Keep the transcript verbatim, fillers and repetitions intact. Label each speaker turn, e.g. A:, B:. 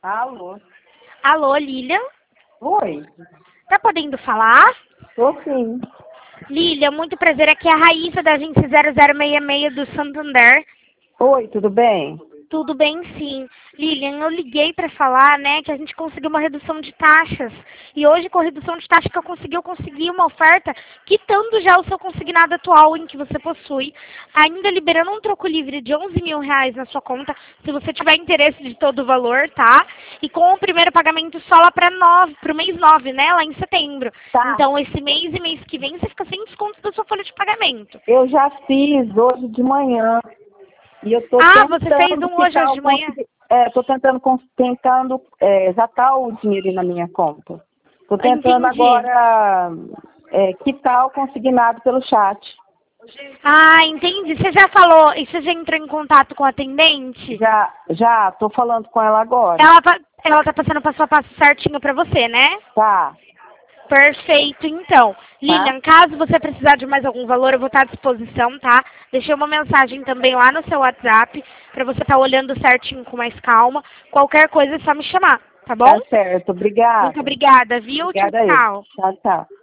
A: Alô?
B: Alô, Lilian?
A: Oi,
B: Tá podendo falar?
A: tô sim.
B: Lilian, muito prazer. Aqui é a Raíssa da agência zero zero seis seis do Santander.
A: Oi, tudo bem?
B: Tudo bem, sim. Lilian, eu liguei para falar, né, que a gente conseguiu uma redução de taxas. E hoje, com a redução de taxa que eu consegui, eu consegui uma oferta quitando já o seu consignado atual em que você possui, ainda liberando um troco livre de onze mil reais na sua conta, se você tiver interesse de todo o valor, tá? E com o primeiro pagamento só lá para nove, pro mês nove, né, lá em setembro.
A: Tá.
B: Então, esse mês e mês que vem, você fica sem desconto da sua folha de pagamento.
A: Eu já fiz hoje de manhã e eu tô
B: Ah,
A: tentando
B: você fez um hoje,
A: quitar
B: hoje
A: o
B: de manhã?
A: consegui- é, tô tentando cons- tentando é, já tá o dinheiro na minha conta. Tô tentando
B: Entendi.
A: agora é, quitar o consignado pelo chat.
B: Ah, entendi. Você já falou, e você já entrou em contato com a atendente?
A: Já, já, tô falando com ela agora.
B: Ela, tá- ela tá passando passo a passo certinho pra você, né?
A: Tá,
B: Perfeito, então.
A: tá?
B: Lilian, caso você precisar de mais algum valor, eu vou estar à disposição, tá? Deixei uma mensagem também lá no seu WhatsApp, pra você estar olhando certinho com mais calma. Qualquer coisa é só me chamar, tá bom?
A: Tá certo,
B: Muito
A: obrigada.
B: obrigada, viu? Tchau,
A: Obrigada a ele.
B: tchau.
A: Tchau, tchau.